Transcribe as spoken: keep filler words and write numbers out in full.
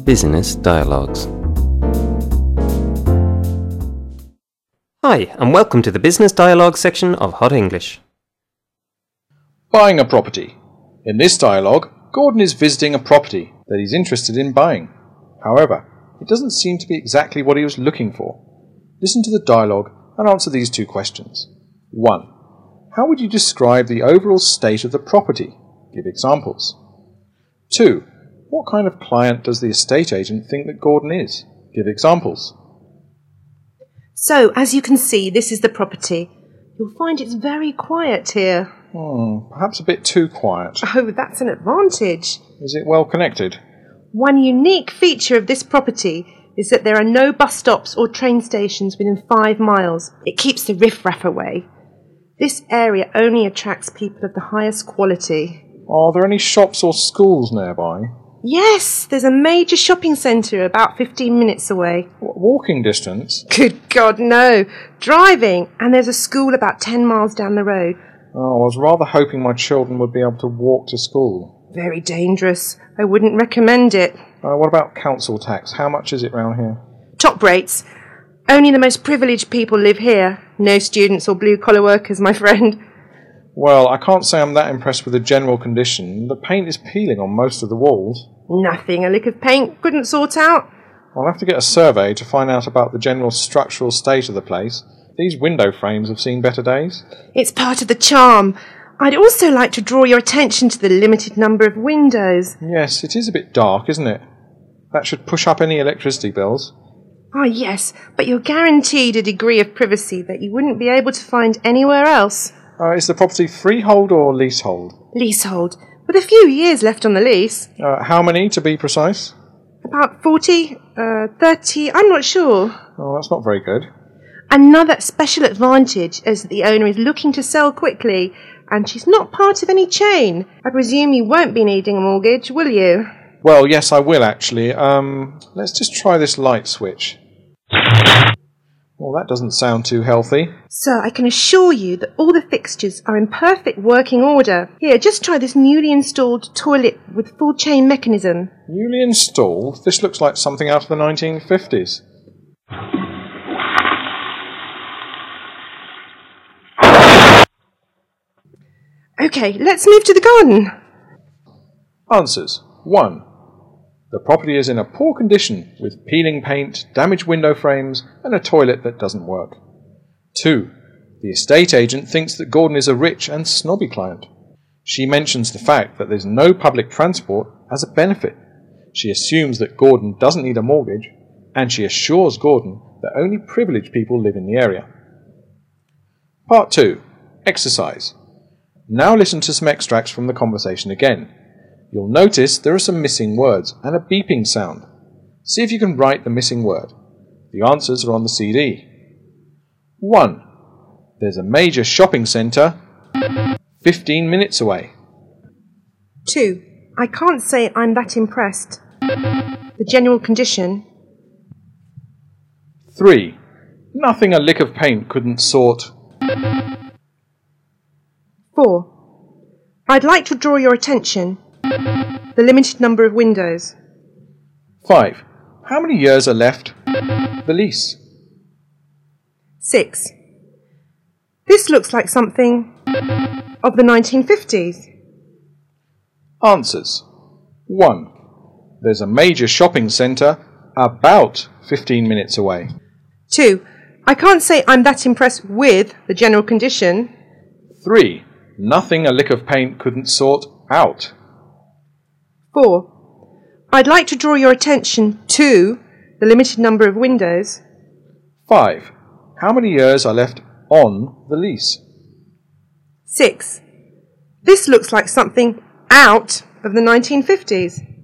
Business Dialogues. Hi, and welcome to the Business Dialogue section of Hot English. Buying a property. In this dialogue, Gordon is visiting a property that he's interested in buying. However, it doesn't seem to be exactly what he was looking for. Listen to the dialogue and answer these two questions. one. How would you describe the overall state of the property? Give examples. two. What kind of client does the estate agent think that Gordon is? Give examples. So, as you can see, this is the property. You'll find it's very quiet here. Hmm, perhaps a bit too quiet. Oh, that's an advantage. Is it well connected? One unique feature of this property is that there are no bus stops or train stations within five miles. It keeps the riffraff away. This area only attracts people of the highest quality. Are there any shops or schools nearby? Yes, there's a major shopping centre about fifteen minutes away. What, walking distance? Good God, no. Driving. And there's a school about ten miles down the road. Oh, I was rather hoping my children would be able to walk to school. Very dangerous. I wouldn't recommend it. Uh, what about council tax? How much is it round here? Top rates. Only the most privileged people live here. No students or blue-collar workers, my friend. Well, I can't say I'm that impressed with the general condition. The paint is peeling on most of the walls. Nothing a lick of paint couldn't sort out. I'll have to get a survey to find out about the general structural state of the place. These window frames have seen better days. It's part of the charm. I'd also like to draw your attention to the limited number of windows. Yes, it is a bit dark, isn't it? That should push up any electricity bills. Ah, yes, but you're guaranteed a degree of privacy that you wouldn't be able to find anywhere else. Uh, is the property freehold or leasehold? Leasehold, with a few years left on the lease. Uh, how many, to be precise? About forty, uh, thirty, I'm not sure. Oh, that's not very good. Another special advantage is that the owner is looking to sell quickly, and she's not part of any chain. I presume you won't be needing a mortgage, will you? Well, yes, I will actually. Um, let's just try this light switch. Well, that doesn't sound too healthy. Sir, I can assure you that all the fixtures are in perfect working order. Here, just try this newly installed toilet with full chain mechanism. Newly installed? This looks like something out of the nineteen fifties. Okay, let's move to the garden. Answers. one. The property is in a poor condition with peeling paint, damaged window frames and a toilet that doesn't work. two. The estate agent thinks that Gordon is a rich and snobby client. She mentions the fact that there's no public transport as a benefit. She assumes that Gordon doesn't need a mortgage, and she assures Gordon that only privileged people live in the area. Part two. Exercise. Now listen to some extracts from the conversation again. You'll notice there are some missing words and a beeping sound. See if you can write the missing word. The answers are on the C D. one. There's a major shopping centre fifteen minutes away. two. I can't say I'm that impressed. The general condition. three. Nothing a lick of paint couldn't sort. four. I'd like to draw your attention. The limited number of windows. five. How many years are left? The lease. six. This looks like something of the nineteen fifties. Answers. one. There's a major shopping centre about fifteen minutes away. two. I can't say I'm that impressed with the general condition. three. Nothing a lick of paint couldn't sort out. four. I'd like to draw your attention to the limited number of windows. five. How many years are left on the lease? six. This looks like something out of the nineteen fifties.